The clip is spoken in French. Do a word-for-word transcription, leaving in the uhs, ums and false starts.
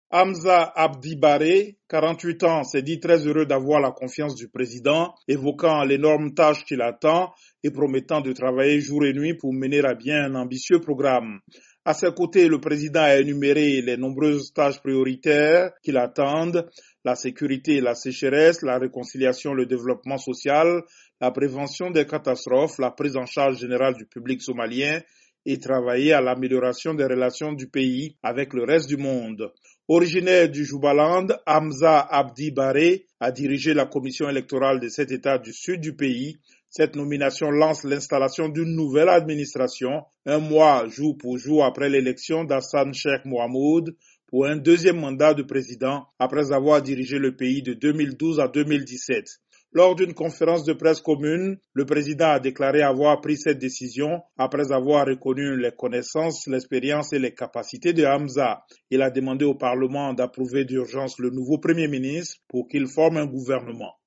Hamza Abdi Baré, quarante-huit ans, s'est dit très heureux d'avoir la confiance du président, évoquant l'énorme tâche qui l'attend et promettant de travailler jour et nuit pour mener à bien un ambitieux programme. À ses côtés, le président a énuméré les nombreuses tâches prioritaires qui l'attendent: la sécurité et la sécheresse, la réconciliation, le développement social, la prévention des catastrophes, la prise en charge générale du public somalien et travailler à l'amélioration des relations du pays avec le reste du monde. Originaire du Jubaland, Hamza Abdi Baré a dirigé la commission électorale de cet État du sud du pays. Cette nomination lance l'installation d'une nouvelle administration, un mois jour pour jour après l'élection d'Hassan Sheikh Mohamoud pour un deuxième mandat de président après avoir dirigé le pays de deux mille douze à deux mille dix-sept. Lors d'une conférence de presse commune, le président a déclaré avoir pris cette décision après avoir reconnu les connaissances, l'expérience et les capacités de Hamza. Il a demandé au Parlement d'approuver d'urgence le nouveau Premier ministre pour qu'il forme un gouvernement.